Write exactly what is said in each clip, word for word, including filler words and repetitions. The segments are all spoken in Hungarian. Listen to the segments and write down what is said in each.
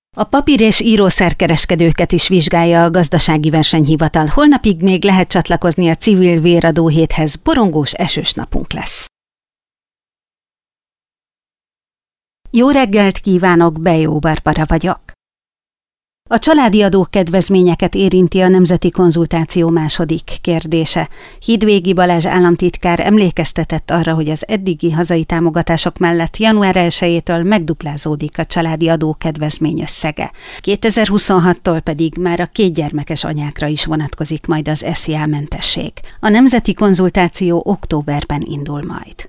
A papír- és írószerkereskedőket is vizsgálja a Gazdasági Versenyhivatal. Holnapig még lehet csatlakozni a civil véradó héthez, borongós, esős napunk lesz. Jó reggelt kívánok, Bejó Barbara vagyok. A családi adókedvezményeket érinti a Nemzeti Konzultáció második kérdése. Hídvégi Balázs államtitkár emlékeztetett arra, hogy az eddigi hazai támogatások mellett január elsejétől megduplázódik a családi adókedvezmény összege. kétezer-huszonhattól pedig már a kétgyermekes anyákra is vonatkozik majd az es zé á-mentesség. A Nemzeti Konzultáció októberben indul majd.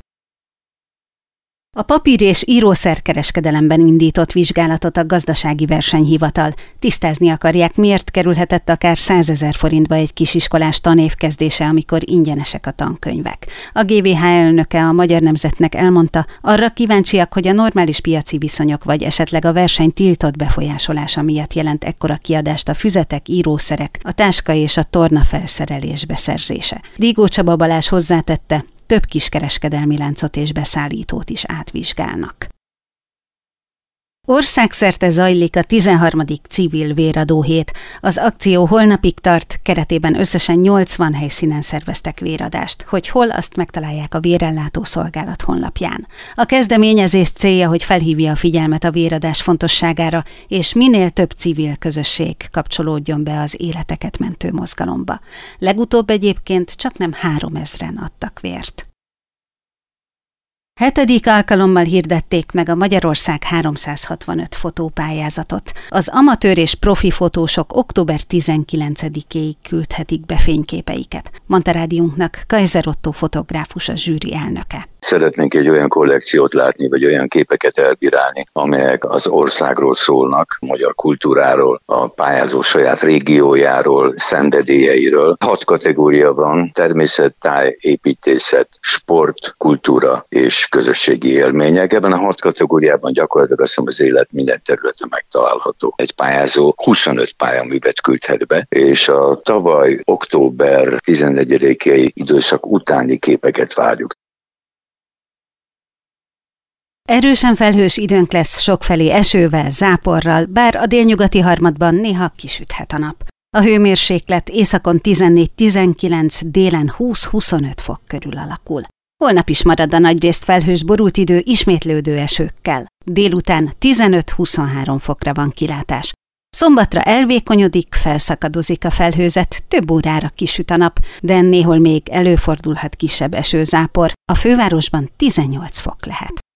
A papír- és írószerkereskedelemben indított vizsgálatot a Gazdasági Versenyhivatal. Tisztázni akarják, miért kerülhetett akár százezer forintba egy kisiskolás tanévkezdése, amikor ingyenesek a tankönyvek. A gé vé há elnöke a Magyar Nemzetnek elmondta, arra kíváncsiak, hogy a normális piaci viszonyok vagy esetleg a verseny tiltott befolyásolása miatt jelent ekkora kiadást a füzetek, írószerek, a táska és a torna felszerelés beszerzése. Rigó Csaba Balázs hozzátette, több kiskereskedelmi láncot és beszállítót is átvizsgálnak. Országszerte zajlik a tizenharmadik civil véradó hét. Az akció holnapig tart, keretében összesen nyolcvan helyszínen szerveztek véradást. Hogy hol, azt megtalálják a Vérellátó Szolgálat honlapján. A kezdeményezés célja, hogy felhívja a figyelmet a véradás fontosságára, és minél több civil közösség kapcsolódjon be az életeket mentő mozgalomba. Legutóbb egyébként csaknem háromezren adtak vért. Hetedik alkalommal hirdették meg a Magyarország háromszázhatvanöt fotópályázatot. Az amatőr és profi fotósok október tizenkilencedikéig küldhetik be fényképeiket, mondta rádiónknak Kaiser Otto fotográfus, a zsűri elnöke. Szeretnénk egy olyan kollekciót látni, vagy olyan képeket elbírálni, amelyek az országról szólnak, a magyar kultúráról, a pályázó saját régiójáról, szenvedélyeiről. Hat kategória van: természet, táj, építészet, sport, kultúra és közösségi élmények. Ebben a hat kategóriában gyakorlatilag azt hiszem az élet minden területen megtalálható. Egy pályázó huszonöt pályaművet küldhet be, és a tavaly október tizennegyedikei időszak utáni képeket várjuk. Erősen felhős időnk lesz, sokfelé esővel, záporral, bár a délnyugati harmadban néha kisüthet a nap. A hőmérséklet északon tizennégy-tizenkilenc, délen húsz-huszonöt fok körül alakul. Holnap is marad a nagyrészt felhős borult idő ismétlődő esőkkel. Délután tizenöt-huszonhárom fokra van kilátás. Szombatra elvékonyodik, felszakadozik a felhőzet, több órára kisüt a nap, de néhol még előfordulhat kisebb esőzápor. A fővárosban tizennyolc fok lehet.